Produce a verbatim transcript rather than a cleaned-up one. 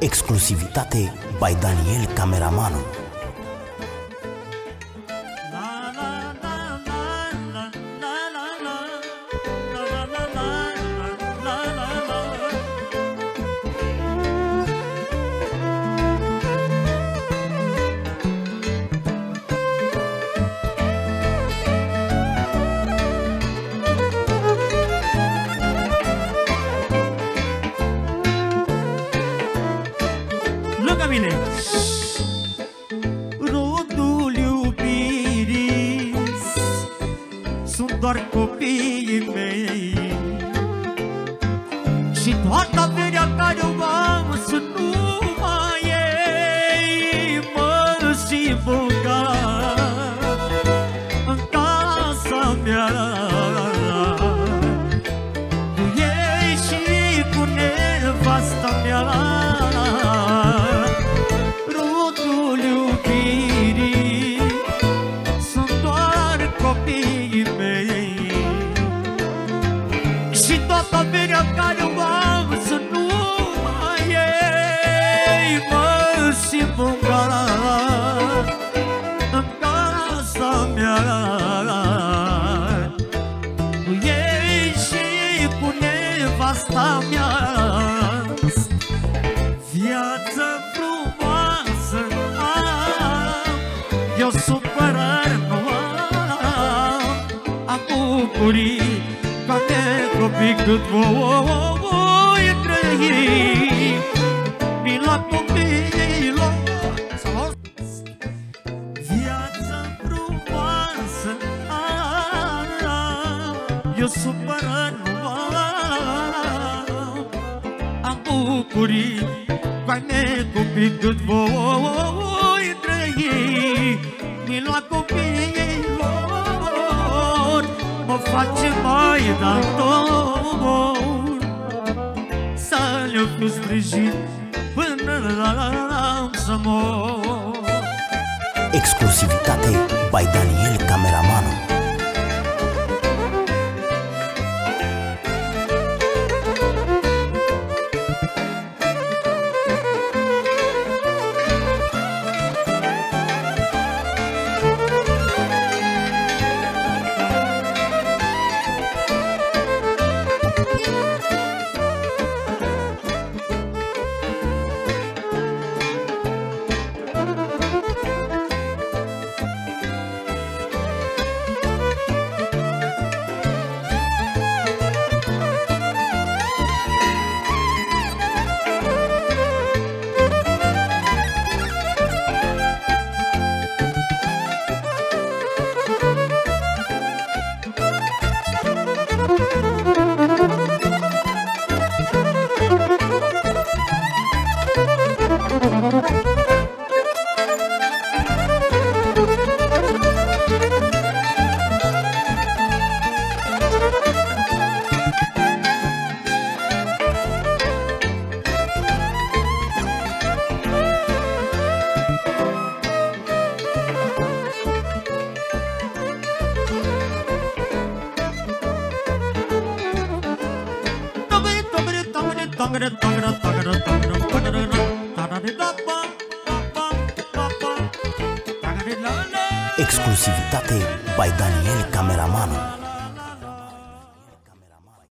Exclusivitate by Daniel Cameramanul. Mine. Rodul iubirii sunt doar copiii mei și toată averea care o am sunt numai ei. Mă simt bogat în casa mea cu ei și cu nevasta mea. Averea care o am sunt numai ei. Mă simt bogat în casa mea cu ei și cu nevasta mea. Viață frumoasă am, eu supărări nu am, am bucurii copii cât voi trăi. Mila copiilor, viața frumoasă am, eu supără nu am, am bucurii cu ai mei copii cât voi trăi. Mila copiilor mă face mai dator să le-o fiu sprijin până să mor. Exclusivitate by Daniel Cameramanul. Exclusivitate by Daniel Cameramanul.